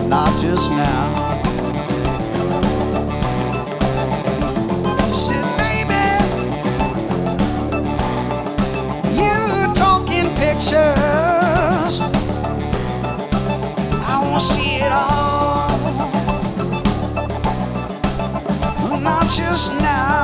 not just now. She said, baby, you're talking pictures. I wanna see it all, not just now.